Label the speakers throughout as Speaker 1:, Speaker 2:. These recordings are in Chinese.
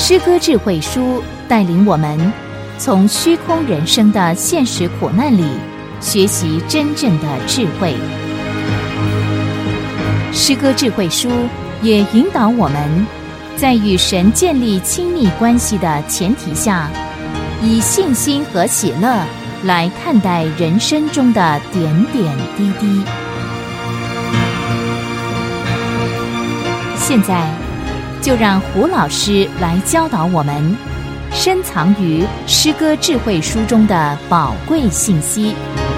Speaker 1: 诗歌智慧书带领我们从虚空人生的现实苦难里学习真正的智慧。诗歌智慧书也引导我们在与神建立亲密关系的前提下，以信心和喜乐来看待人生中的点点滴滴。现在就让胡老师来教导我们深藏于诗歌智慧书中的宝贵信息。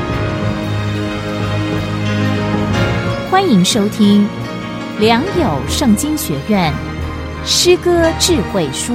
Speaker 1: 欢迎收听良友圣经学院诗歌智慧书。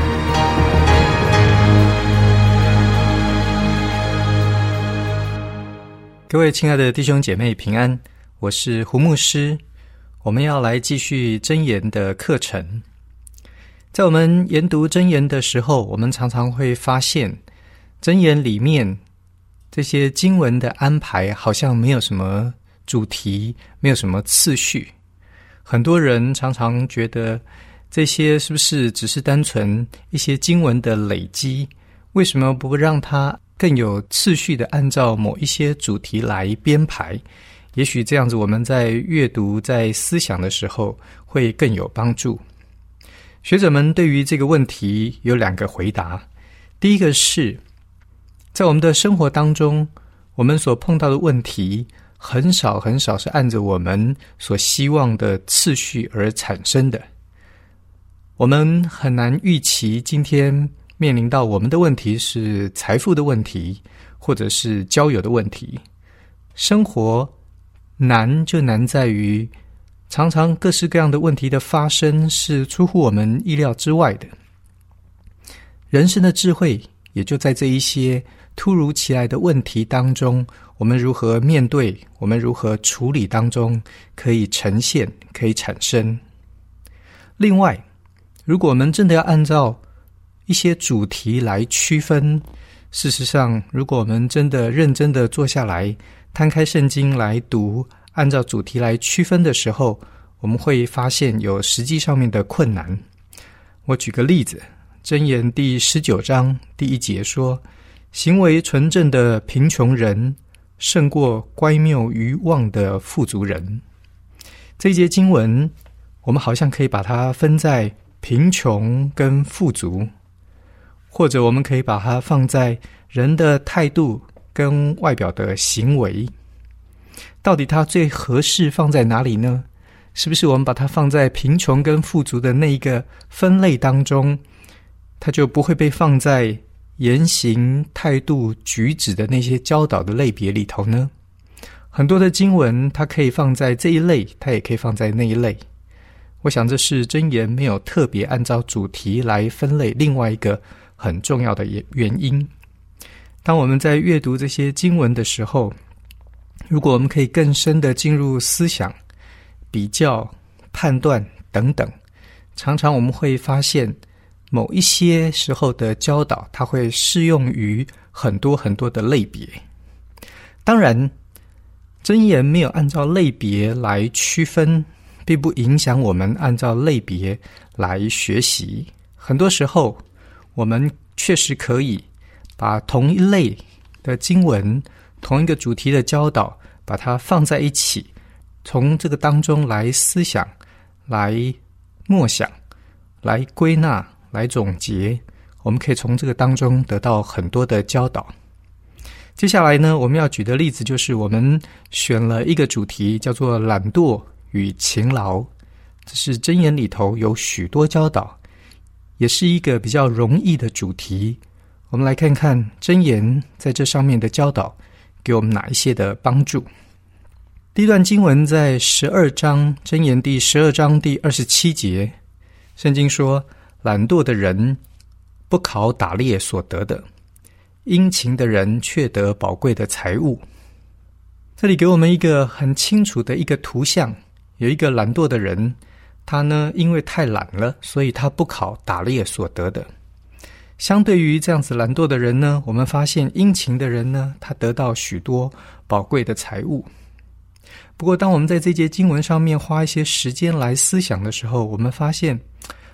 Speaker 2: 各位亲爱的弟兄姐妹平安，我是胡牧师。我们要来继续箴言的课程。在我们研读箴言的时候，我们常常会发现箴言里面这些经文的安排好像没有什么主题，没有什么次序。很多人常常觉得这些是不是只是单纯一些经文的累积，为什么不让它更有次序的按照某一些主题来编排？也许这样子我们在阅读在思想的时候会更有帮助。学者们对于这个问题有两个回答。第一个是，在我们的生活当中，我们所碰到的问题很少是按着我们所希望的次序而产生的。我们很难预期今天面临到我们的问题是财富的问题，或者是交友的问题。生活难就难在于常常各式各样的问题的发生是出乎我们意料之外的。人生的智慧也就在这一些突如其来的问题当中，我们如何面对，我们如何处理当中可以呈现，可以产生。另外，如果我们真的要按照一些主题来区分，事实上如果我们真的认真的坐下来摊开圣经来读，按照主题来区分的时候，我们会发现有实际上面的困难。我举个例子，箴言第19章第1节说，行为纯正的贫穷人胜过乖谬愚妄的富足人。这一节经文我们好像可以把它分在贫穷跟富足，或者我们可以把它放在人的态度跟外表的行为。到底它最合适放在哪里呢？是不是我们把它放在贫穷跟富足的那一个分类当中，它就不会被放在言行态度举止的那些教导的类别里头呢？很多的经文它可以放在这一类，它也可以放在那一类。我想这是箴言没有特别按照主题来分类另外一个很重要的原因。当我们在阅读这些经文的时候，如果我们可以更深的进入思想、比较、判断等等，常常我们会发现某一些时候的教导它会适用于很多的类别。当然箴言没有按照类别来区分，并不影响我们按照类别来学习。很多时候我们确实可以把同一类的经文，同一个主题的教导，把它放在一起，从这个当中来思想，来默想，来归纳，来总结，我们可以从这个当中得到很多的教导。接下来呢，我们要举的例子就是我们选了一个主题叫做懒惰与勤劳。这是箴言里头有许多教导，也是一个比较容易的主题。我们来看看箴言在这上面的教导给我们哪一些的帮助。第一段经文在12章，箴言第12章第27节，圣经说，懒惰的人不考打猎所得的，殷勤的人却得宝贵的财物。这里给我们一个很清楚的一个图像，有一个懒惰的人，他呢因为太懒了，所以他不考打猎所得的。相对于这样子懒惰的人呢，我们发现殷勤的人呢，他得到许多宝贵的财物。不过当我们在这节经文上面花一些时间来思想的时候，我们发现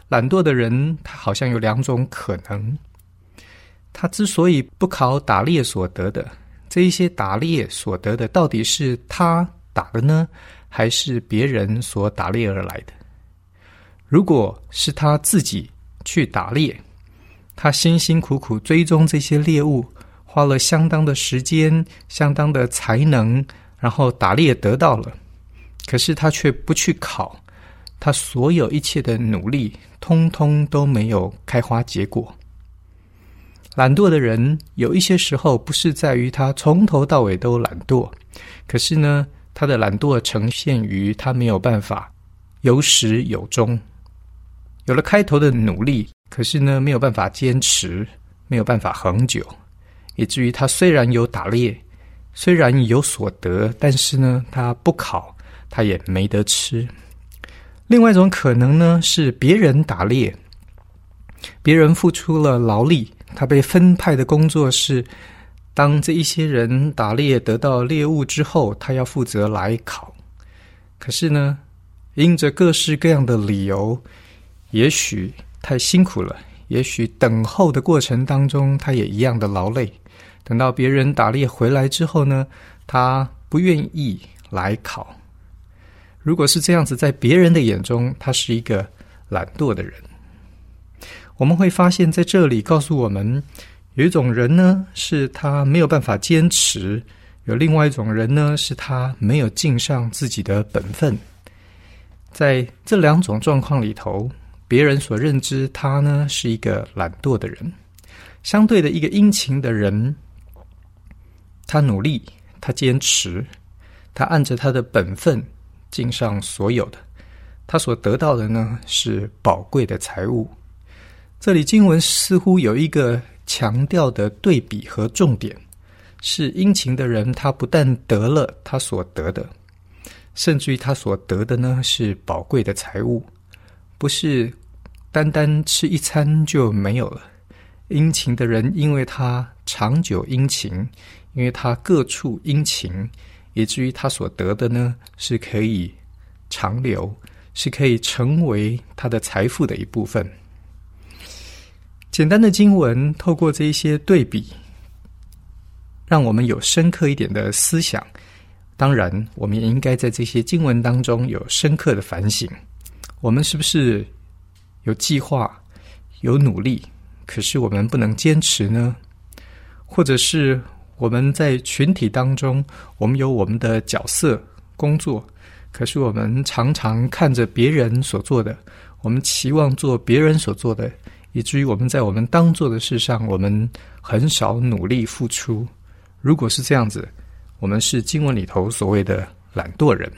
Speaker 2: 懒惰的人他好像有2种可能。他之所以不考打猎所得的，这一些打猎所得的到底是他打的呢，还是别人所打猎而来的？如果是他自己去打猎，他辛辛苦苦追踪这些猎物，花了相当的时间、相当的才能，然后打猎得到了，可是他却不去考，他所有一切的努力通通都没有开花结果。懒惰的人有一些时候不是在于他从头到尾都懒惰，可是呢，他的懒惰呈现于他没有办法有始有终，有了开头的努力，可是呢没有办法坚持，没有办法恒久，以至于他虽然有打猎，虽然有所得，但是呢他不考，他也没得吃。另外一种可能呢，是别人打猎，别人付出了劳力，他被分派的工作是当这一些人打猎得到猎物之后，他要负责来考。可是呢，因着各式各样的理由，也许太辛苦了，也许等候的过程当中他也一样的劳累，等到别人打猎回来之后呢，他不愿意来考。如果是这样子，在别人的眼中他是一个懒惰的人。我们会发现在这里告诉我们，有一种人呢是他没有办法坚持，有另外一种人呢是他没有尽上自己的本分。在这2种状况里头，别人所认知他呢是一个懒惰的人，相对的一个殷勤的人，他努力，他坚持，他按着他的本分尽上所有的，他所得到的呢是宝贵的财物。这里经文似乎有一个强调的对比和重点，是殷勤的人他不但得了他所得的，甚至于他所得的呢是宝贵的财物，不是单单吃一餐就没有了。殷勤的人因为他长久殷勤，因为他各处殷勤，以至于他所得的呢是可以长留，是可以成为他的财富的一部分。简单的经文透过这一些对比，让我们有深刻一点的思想。当然我们也应该在这些经文当中有深刻的反省，我们是不是有计划有努力，可是我们不能坚持呢？或者是我们在群体当中，我们有我们的角色工作，可是我们常常看着别人所做的，我们期望做别人所做的，以至于我们在我们当做的事上，我们很少努力付出。如果是这样子，我们是经文里头所谓的懒惰人。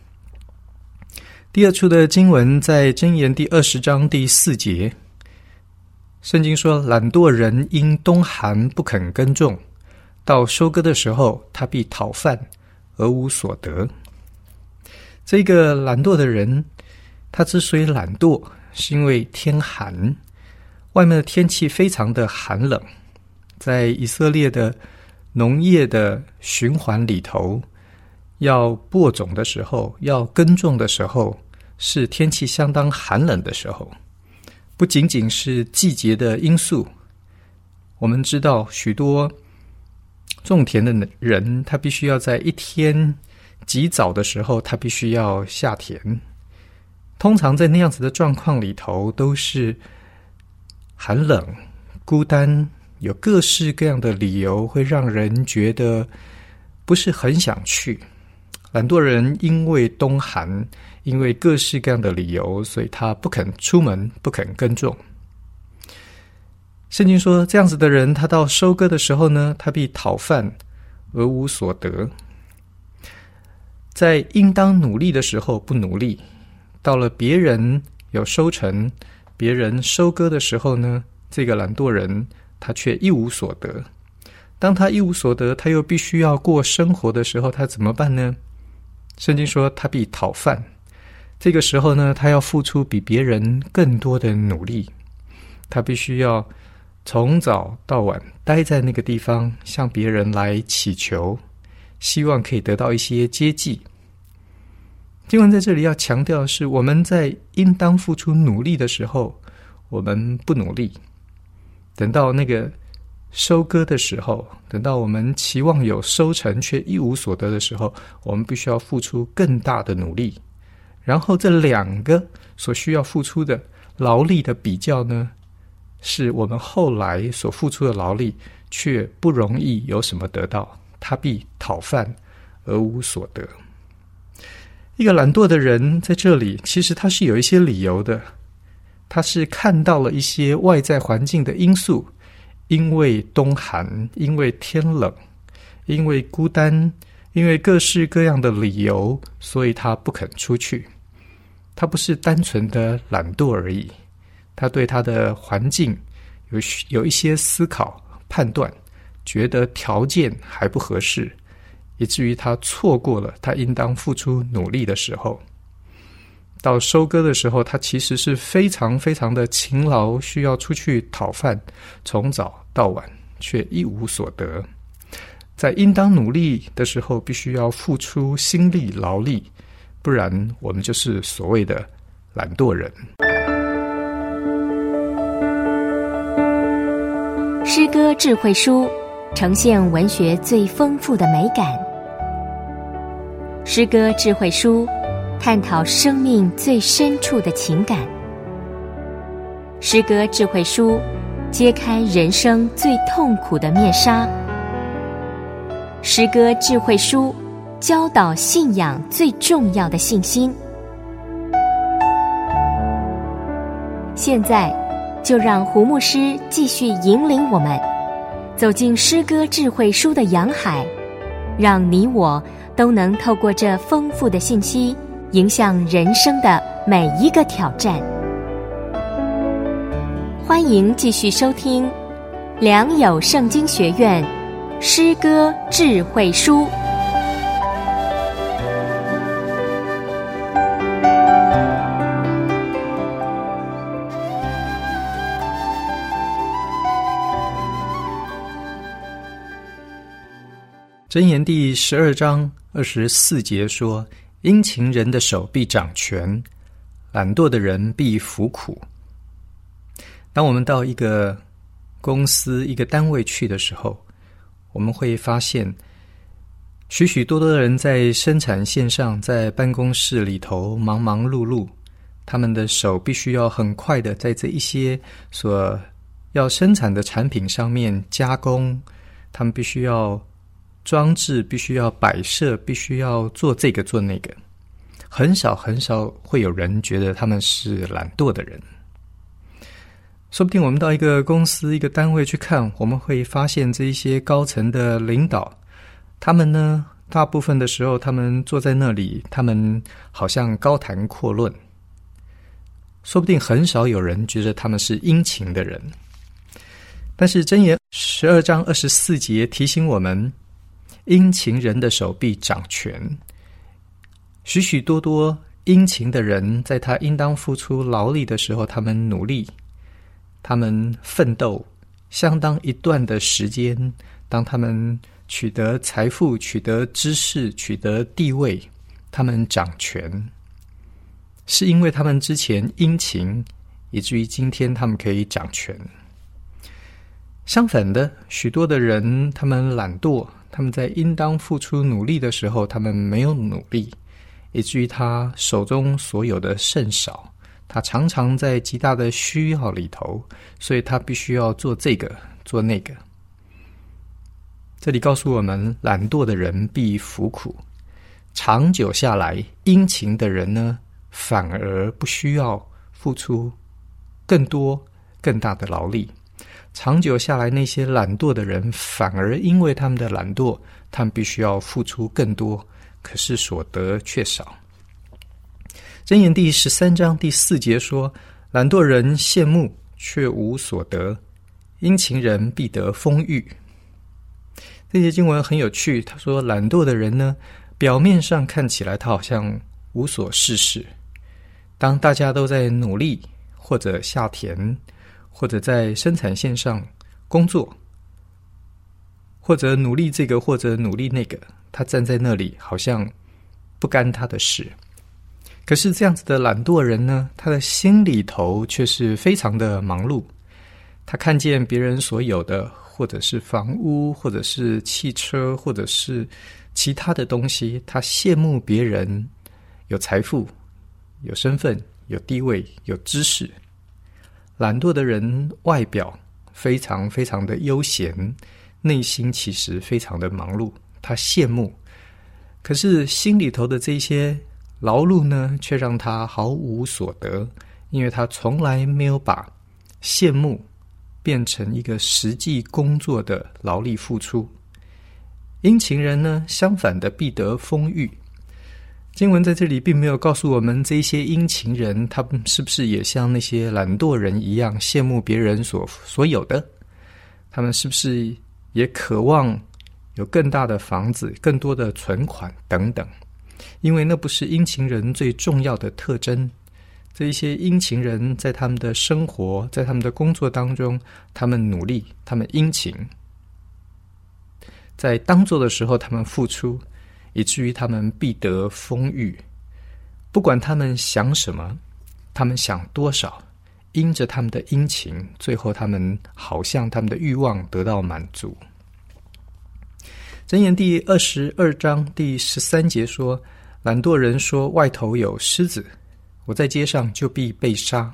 Speaker 2: 第2处的经文在箴言第20章第4节，圣经说，懒惰人因冬寒不肯耕种，到收割的时候，他必讨饭而无所得。这个懒惰的人，他之所以懒惰，是因为天寒，外面的天气非常的寒冷。在以色列的农业的循环里头，要播种的时候，要耕种的时候，是天气相当寒冷的时候。不仅仅是季节的因素，我们知道许多种田的人，他必须要在一天极早的时候，他必须要下田。通常在那样子的状况里头，都是寒冷、孤单，有各式各样的理由会让人觉得不是很想去。懒惰人因为冬寒，因为各式各样的理由，所以他不肯出门，不肯耕种。圣经说，这样子的人，他到收割的时候呢，他必讨饭而无所得。在应当努力的时候不努力，到了别人有收成，别人收割的时候呢，这个懒惰人他却一无所得。当他一无所得，他又必须要过生活的时候，他怎么办呢？圣经说他必讨饭，这个时候呢，他要付出比别人更多的努力，他必须要从早到晚待在那个地方，向别人来祈求，希望可以得到一些接济。经文在这里要强调的是，我们在应当付出努力的时候， 我们不努力，等到那个收割的时候，等到我们期望有收成却一无所得的时候，我们必须要付出更大的努力。然后这两个所需要付出的劳力的比较呢，是我们后来所付出的劳力却不容易有什么得到，他必讨饭而无所得。一个懒惰的人在这里，其实他是有一些理由的，他是看到了一些外在环境的因素，因为冬寒，因为天冷，因为孤单，因为各式各样的理由，所以他不肯出去。他不是单纯的懒惰而已，他对他的环境有一些思考判断，觉得条件还不合适，以至于他错过了他应当付出努力的时候。到收割的时候，他其实是非常非常的勤劳，需要出去讨饭，从早到晚，却一无所得。在应当努力的时候，必须要付出心力劳力，不然我们就是所谓的懒惰人。
Speaker 1: 诗歌智慧书呈现文学最丰富的美感。诗歌智慧书探讨生命最深处的情感。诗歌智慧书揭开人生最痛苦的面纱。诗歌智慧书教导信仰最重要的信心。现在就让胡牧师继续引领我们走进诗歌智慧书的洋海，让你我都能透过这丰富的信息，影响人生的每一个挑战。欢迎继续收听良友圣经学院诗歌智慧书。
Speaker 2: 箴言第12章24节说，殷勤人的手必掌权，懒惰的人必服苦。当我们到一个公司一个单位去的时候，我们会发现许许多多的人在生产线上，在办公室里头忙忙碌碌，他们的手必须要很快的在这一些所要生产的产品上面加工，他们必须要装置，必须要摆设，必须要做这个做那个。很少很少会有人觉得他们是懒惰的人。说不定我们到一个公司一个单位去看，我们会发现这一些高层的领导，他们呢大部分的时候他们坐在那里，他们好像高谈阔论，说不定很少有人觉得他们是殷勤的人。但是箴言12章24节提醒我们，殷勤人的手必掌权。许许多多殷勤的人，在他应当付出劳力的时候，他们努力，他们奋斗相当一段的时间，当他们取得财富，取得知识，取得地位，他们掌权，是因为他们之前殷勤，以至于今天他们可以掌权。相反的，许多的人他们懒惰，他们在应当付出努力的时候，他们没有努力，以至于他手中所有的甚少，他常常在极大的需要里头，所以他必须要做这个做那个。这里告诉我们，懒惰的人必服苦，长久下来，殷勤的人呢，反而不需要付出更多更大的劳力。长久下来，那些懒惰的人反而因为他们的懒惰，他们必须要付出更多，可是所得却少。箴言第13章第4节说，懒惰人羡慕却无所得，殷勤人必得丰裕。这节经文很有趣，他说懒惰的人呢，表面上看起来他好像无所事事，当大家都在努力或者下田，或者在生产线上工作，或者努力这个或者努力那个，他站在那里好像不干他的事。 可是这样子的懒惰人呢，他的心里头却是非常的忙碌。他看见别人所有的，或者是房屋，或者是汽车，或者是其他的东西，他羡慕别人有财富、有身份、有地位、有知识。懒惰的人外表非常非常的悠闲，内心其实非常的忙碌，他羡慕。可是心里头的这些劳碌呢，却让他毫无所得，因为他从来没有把羡慕变成一个实际工作的劳力付出。殷勤人呢，相反的必得丰裕。经文在这里并没有告诉我们这些殷勤人，他们是不是也像那些懒惰人一样羡慕别人所有的？他们是不是也渴望有更大的房子、更多的存款等等？因为那不是殷勤人最重要的特征。这一些殷勤人在他们的生活，在他们的工作当中，他们努力，他们殷勤，在当做的时候他们付出，以至于他们必得丰裕。不管他们想什么，他们想多少，因着他们的殷勤，最后他们好像他们的欲望得到满足。箴言第22章第13节说，懒惰人说外头有狮子，我在街上就必被杀。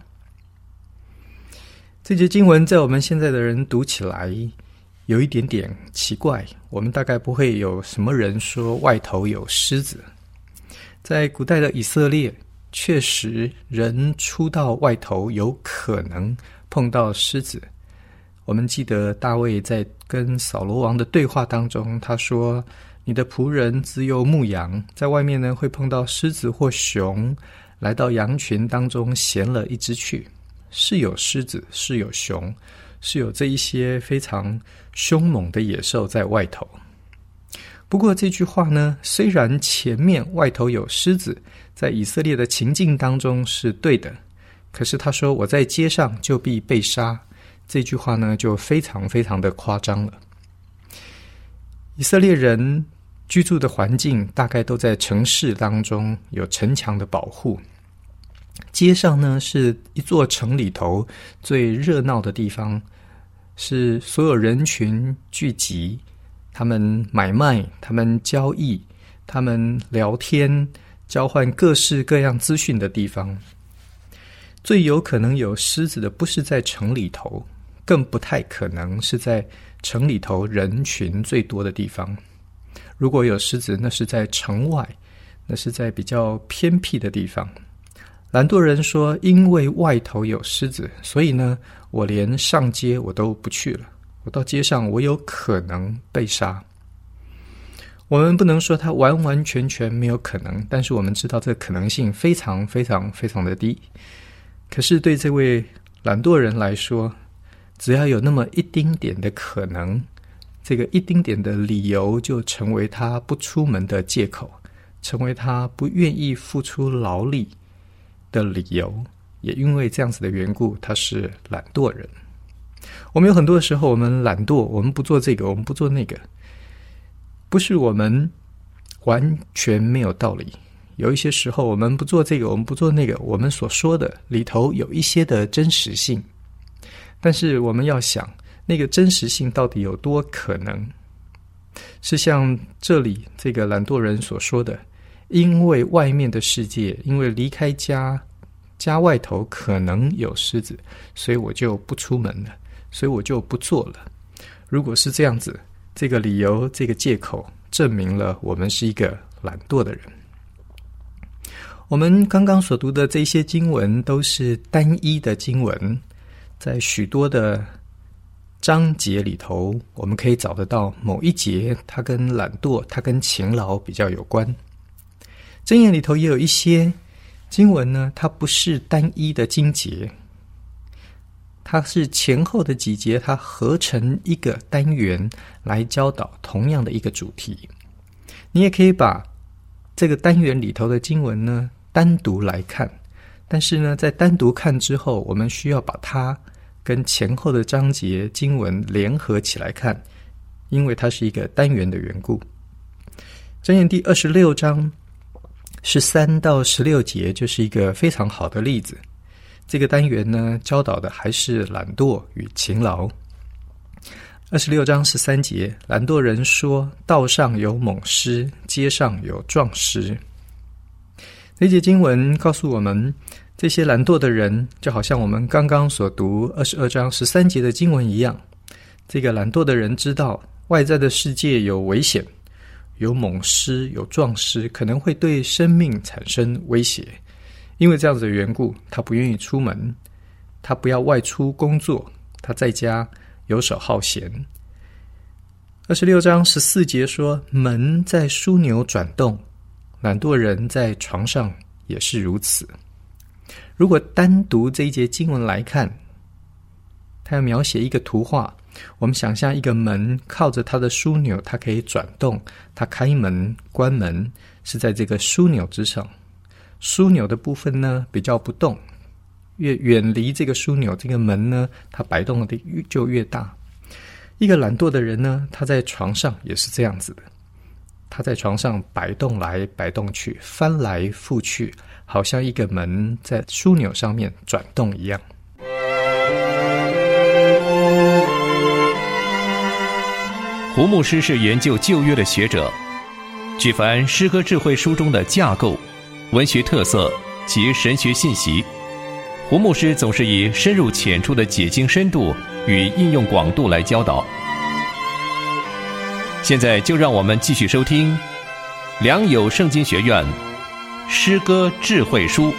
Speaker 2: 这节经文在我们现在的人读起来有一点点奇怪，我们大概不会有什么人说外头有狮子。在古代的以色列，确实人出到外头有可能碰到狮子。我们记得大卫在跟扫罗王的对话当中，他说，你的仆人自幼牧羊，在外面呢会碰到狮子或熊，来到羊群当中衔了一只去。是有狮子，是有熊，是有这一些非常凶猛的野兽在外头。不过这句话呢，虽然前面外头有狮子，在以色列的情境当中是对的，可是他说我在街上就必被杀，这句话呢就非常非常的夸张了。以色列人居住的环境大概都在城市当中，有城墙的保护。街上呢是一座城里头最热闹的地方，是所有人群聚集，他们买卖，他们交易，他们聊天，交换各式各样资讯的地方。最有可能有狮子的不是在城里头，更不太可能是在城里头人群最多的地方。如果有狮子，那是在城外，那是在比较偏僻的地方。懒惰人说，因为外头有狮子，所以呢，我连上街我都不去了，我到街上我有可能被杀。我们不能说它完完全全没有可能，但是我们知道这个可能性非常非常非常的低。可是对这位懒惰人来说，只要有那么一丁点的可能，这个一丁点的理由就成为他不出门的借口，成为他不愿意付出劳力的理由。也因为这样子的缘故，他是懒惰人。我们有很多的时候，我们懒惰，我们不做这个，我们不做那个，不是我们完全没有道理。有一些时候我们不做这个，我们不做那个，我们所说的里头有一些的真实性，但是我们要想那个真实性到底有多可能。是像这里这个懒惰人所说的，因为外面的世界，因为离开家外头可能有狮子，所以我就不出门了，所以我就不做了。如果是这样子，这个理由，这个借口证明了我们是一个懒惰的人。我们刚刚所读的这些经文都是单一的经文，在许多的章节里头，我们可以找得到某一节它跟懒惰，它跟勤劳比较有关。箴言里头也有一些经文呢，它不是单一的经节，它是前后的几节，它合成一个单元来教导同样的一个主题。你也可以把这个单元里头的经文呢单独来看，但是呢在单独看之后，我们需要把它跟前后的章节经文联合起来看，因为它是一个单元的缘故。箴言第26章 13到16节就是一个非常好的例子。这个单元呢，教导的还是懒惰与勤劳。26章13节，懒惰人说，道上有猛狮，街上有壮狮。这节经文告诉我们，这些懒惰的人就好像我们刚刚所读22章13节的经文一样，这个懒惰的人知道外在的世界有危险，有猛狮，有壮狮，可能会对生命产生威胁。因为这样子的缘故，他不愿意出门，他不要外出工作，他在家游手好闲。26章14节说，门在枢纽转动，懒惰人在床上也是如此。如果单读这一节经文来看，他要描写一个图画，我们想象一个门靠着它的枢纽，它可以转动，它开门关门是在这个枢纽之上。枢纽的部分呢比较不动，越远离这个枢纽，这个门呢它摆动的就越大。一个懒惰的人呢，他在床上也是这样子的，他在床上摆动来摆动去，翻来覆去，好像一个门在枢纽上面转动一样。
Speaker 3: 胡牧师是研究旧约的学者，举凡诗歌智慧书中的架构、文学特色及神学信息，胡牧师总是以深入浅出的解经深度与应用广度来教导。现在就让我们继续收听良友圣经学院诗歌智慧书。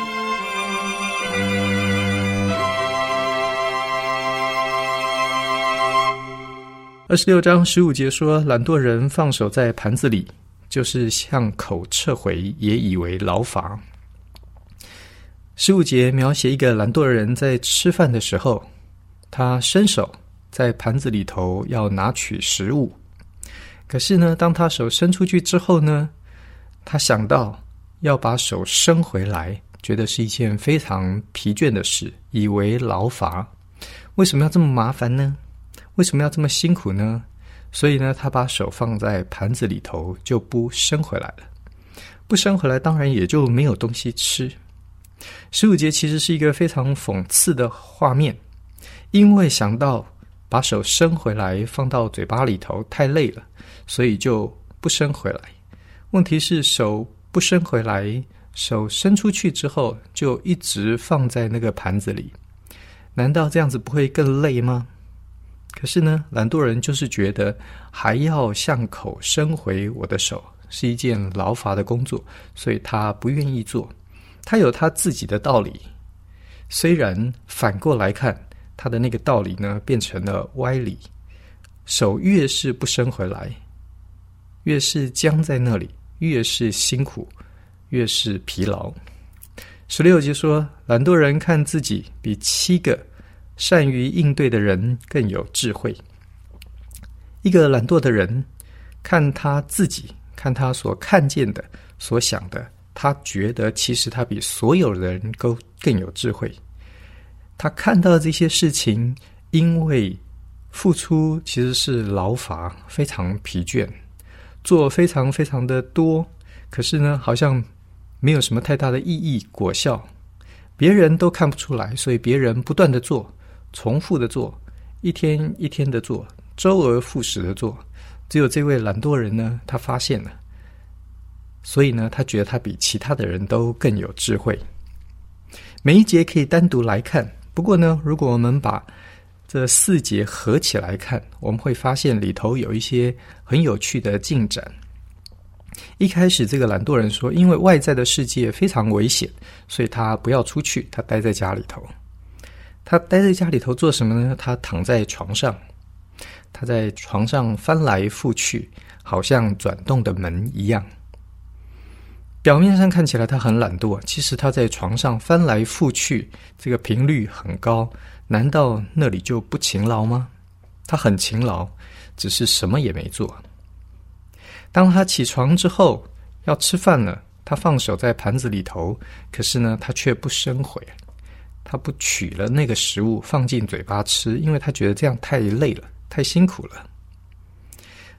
Speaker 2: 26章15节说，懒惰人放手在盘子里，就是向口撤回，也以为劳乏。15节描写一个懒惰的人在吃饭的时候，他伸手在盘子里头要拿取食物，可是呢，当他手伸出去之后呢，他想到要把手伸回来，觉得是一件非常疲倦的事，以为劳乏。为什么要这么麻烦呢？为什么要这么辛苦呢？所以呢，他把手放在盘子里头，就不伸回来了。不伸回来，当然也就没有东西吃。15节其实是一个非常讽刺的画面，因为想到把手伸回来放到嘴巴里头太累了，所以就不伸回来。问题是手不伸回来，手伸出去之后就一直放在那个盘子里，难道这样子不会更累吗？可是呢，懒惰人就是觉得还要向口伸回我的手是一件劳乏的工作，所以他不愿意做。他有他自己的道理，虽然反过来看，他的那个道理呢变成了歪理。手越是不伸回来，越是僵在那里，越是辛苦，越是疲劳。16节说，懒惰人看自己比7个善于应对的人更有智慧。一个懒惰的人看他自己，看他所看见的，所想的，他觉得其实他比所有人都更有智慧。他看到这些事情，因为付出其实是劳乏，非常疲倦，做非常非常的多，可是呢，好像没有什么太大的意义果效，别人都看不出来，所以别人不断的做，重复的做，一天一天的做，周而复始的做，只有这位懒惰人呢，他发现了，所以呢，他觉得他比其他的人都更有智慧。每一节可以单独来看，不过呢，如果我们把这4节合起来看，我们会发现里头有一些很有趣的进展。一开始这个懒惰人说，因为外在的世界非常危险，所以他不要出去，他待在家里头。他待在家里头做什么呢？他躺在床上，他在床上翻来覆去，好像转动的门一样。表面上看起来他很懒惰，其实他在床上翻来覆去，这个频率很高，难道那里就不勤劳吗？他很勤劳，只是什么也没做。当他起床之后要吃饭了，他放手在盘子里头，可是呢，他却不伸回，他不取了那个食物放进嘴巴吃，因为他觉得这样太累了，太辛苦了。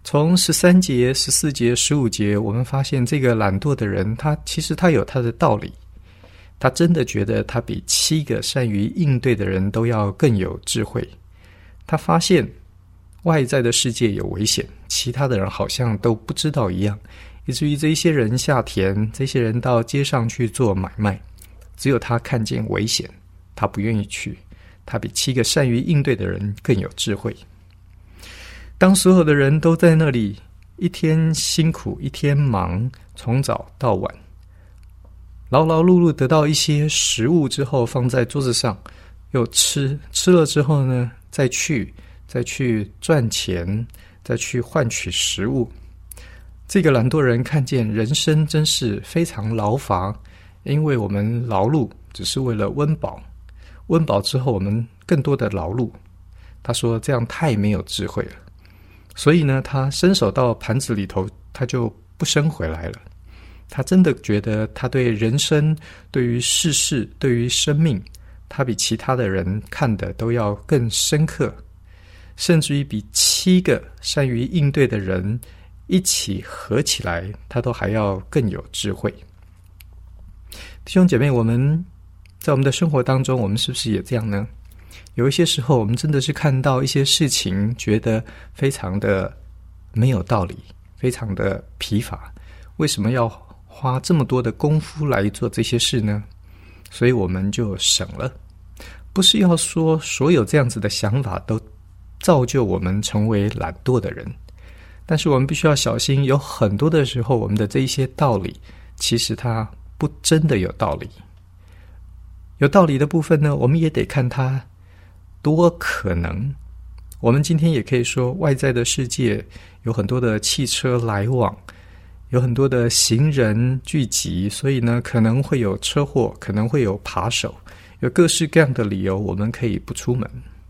Speaker 2: 从13节、14节、15节，我们发现这个懒惰的人，他其实他有他的道理。他真的觉得他比7个善于应对的人都要更有智慧。他发现外在的世界有危险，其他的人好像都不知道一样，以至于这些人下田，这些人到街上去做买卖，只有他看见危险，他不愿意去。他比7个善于应对的人更有智慧。当所有的人都在那里一天辛苦一天忙，从早到晚，劳劳碌碌得到一些食物之后放在桌子上，又吃了之后呢，再去赚钱，再去换取食物。这个懒惰人看见人生真是非常劳乏，因为我们劳碌只是为了温饱，温饱之后我们更多的劳碌。他说这样太没有智慧了，所以呢，他伸手到盘子里头，他就不伸回来了。他真的觉得他对人生、对于世事、对于生命，他比其他的人看的都要更深刻，甚至于比7个善于应对的人一起合起来，他都还要更有智慧。弟兄姐妹，我们在我们的生活当中，我们是不是也这样呢？有一些时候，我们真的是看到一些事情，觉得非常的没有道理，非常的疲乏。为什么要花这么多的功夫来做这些事呢？所以我们就省了。不是要说所有这样子的想法都造就我们成为懒惰的人，但是我们必须要小心，有很多的时候，我们的这一些道理，其实它不真的有道理。有道理的部分呢，我们也得看它多可能。我们今天也可以说，外在的世界有很多的汽车来往，有很多的行人聚集，所以呢，可能会有车祸，可能会有扒手，有各式各样的理由，我们可以不出门。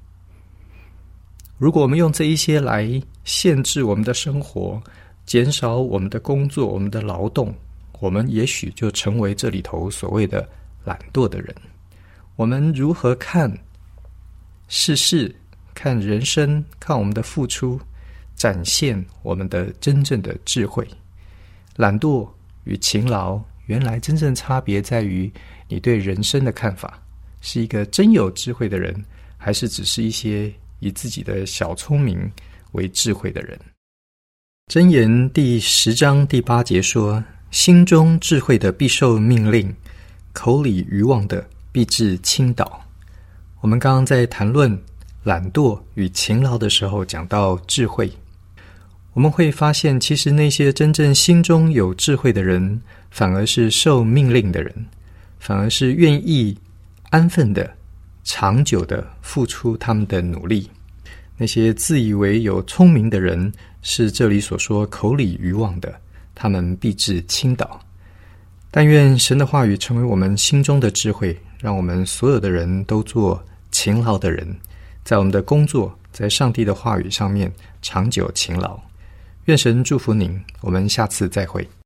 Speaker 2: 如果我们用这一些来限制我们的生活，减少我们的工作，我们的劳动，我们也许就成为这里头所谓的懒惰的人。我们如何看世事，看人生，看我们的付出，展现我们的真正的智慧。懒惰与勤劳，原来真正差别在于你对人生的看法，是一个真有智慧的人，还是只是一些以自己的小聪明为智慧的人。箴言第10章第8节说，心中智慧的必受命令，口里愚妄的必致倾倒。我们刚刚在谈论懒惰与勤劳的时候，讲到智慧，我们会发现，其实那些真正心中有智慧的人，反而是受命令的人，反而是愿意安分的、长久的付出他们的努力。那些自以为有聪明的人，是这里所说口里愚妄的，他们必致倾倒。但愿神的话语成为我们心中的智慧，让我们所有的人都做勤劳的人，在我们的工作，在上帝的话语上面长久勤劳。愿神祝福您，我们下次再会。